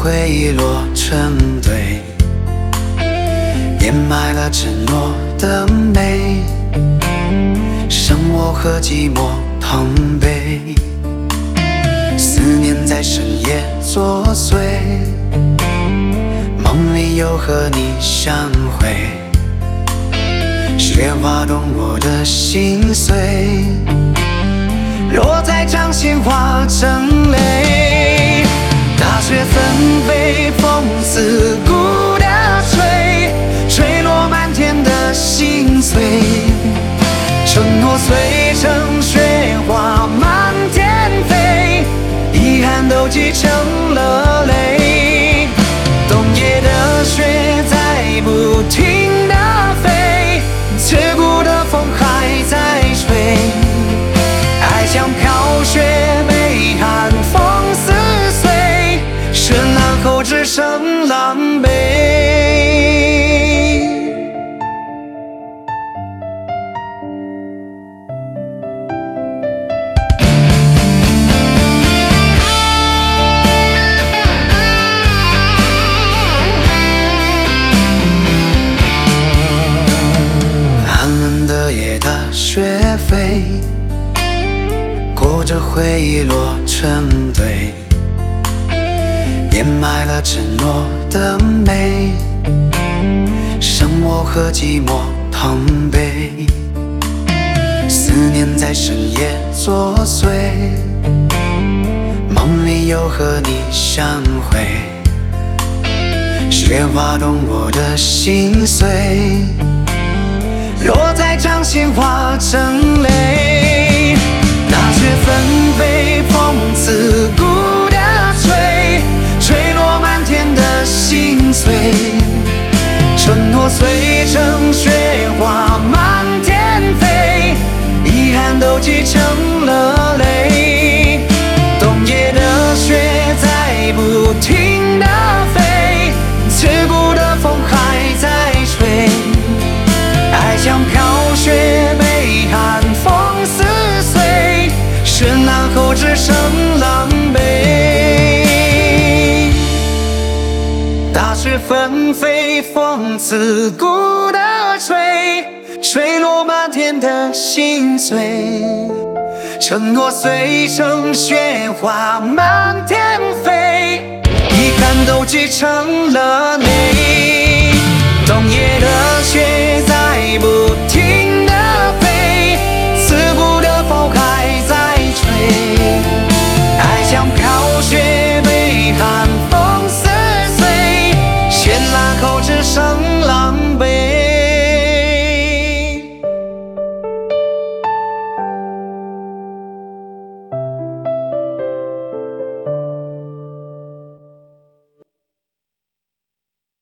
回忆落成堆，掩埋了承诺的美，剩我和寂寞同悲。思念在深夜作祟，梦里又和你相会，雪花懂我的心碎，落在掌心化成泪。大雪纷飞，风刺骨的吹，吹落满天的心碎。承诺碎成雪花满天飞，遗憾都积成了泪。冬夜的雪在不停地飞，刺骨的风还在吹，爱像飘雪被寒风撕碎，绚烂后只剩狼狈。夜的雪飞，裹着回忆落成堆，掩埋了承诺的美，剩我和寂寞同悲。思念在深夜作祟，梦里又和你相会，雪花懂我的心碎，落在掌心化成泪。大雪纷飞，风刺骨的吹，吹落满天的心碎。承诺碎成雪花满天飞，遗憾都积成了泪。冬夜的雪在不停地飞，刺骨的风还在吹，爱像飘雪被寒风撕碎，绚烂后只剩狼狈。大雪纷飞，风刺骨的吹，吹落满天的心碎。承诺碎成雪花满天飞，遗憾都积成了泪。冬夜的雪在不停地飞，刺骨的风还在吹，爱像飘雪被寒风撕碎，绚烂后只剩了